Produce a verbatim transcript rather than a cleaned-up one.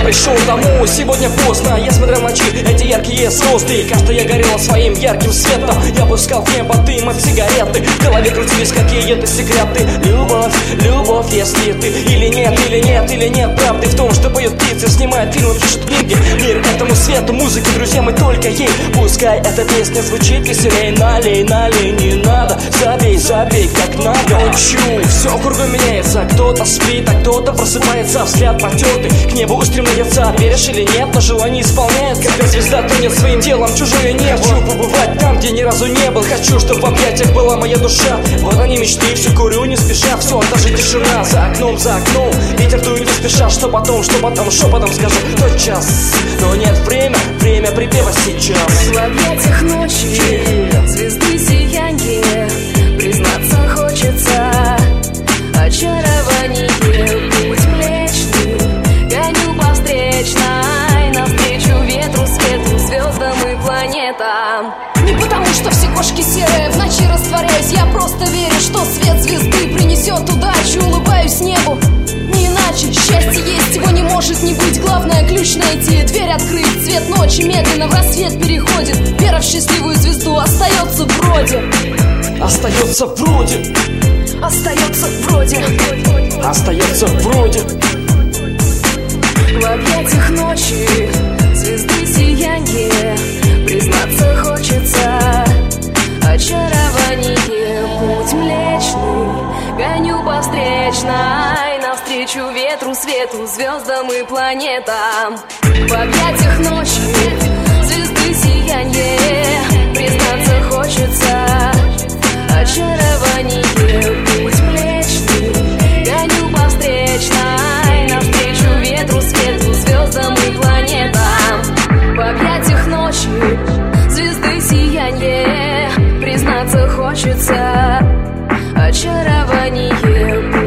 пришел домой, сегодня поздно. Я смотрел ночи, эти яркие звезды. Каждая я горела своим ярким светом. Я пускал в небо дым от сигареты. В голове крутились какие-то секреты. Любовь, любовь, если ты или нет, или нет, или нет правды в том, что поют птицы, снимают фильмы, пишут книги. Мир этому свету, музыке, друзья, мы только ей. Пускай эта песня звучит веселей. Налей, налей, не надо. Забей, забей, как надо. Ночью все кругом меняется. Кто-то спит, а кто-то просыпается. Взгляд потертый, к небу устремляется. Веришь или нет, но желание исполняет. Когда звезда тонет своим телом, чужое небо. Хочу побывать там, где ни разу не был. Хочу, чтобы в объятиях была моя душа. Вот они мечты, все курю не спеша. Все, даже тишина за окном, за окном. Ветер дует не спеша, что потом, что потом, шепотом скажу. Тот час, но нет время, время припева сейчас. В объятиях ночи, звезды сияние, признаться хочется. Очарование, путь млечный, гоню по встречной, навстречу ветру, свету, звездам и планетам. Не потому, что все кошки серые, в ночи растворяюсь. Я просто верю, что свет звезды принесет удачу. Улыбаюсь небу, не иначе. Счастье есть, его не может не быть. Главное ключ найти, дверь открыть. Цвет ночи медленно в рассвет переходит. Вера в счастливую звезду остается вроде. Остается вроде. Остается вроде. Остается вроде. В объятиях ночи, звезды сияние, признаться хочется. Очарование, путь млечный, гоню по встречной, навстречу ветру, свету, звездам и планетам. В объятиях ночи, звезды сияние, признаться хочется. Очарование, путь млечный, гоню по встречной, навстречу ветру, свету, звездам и планетам. В объятиях ночи, звезды сияние, признаться хочется. Очарование,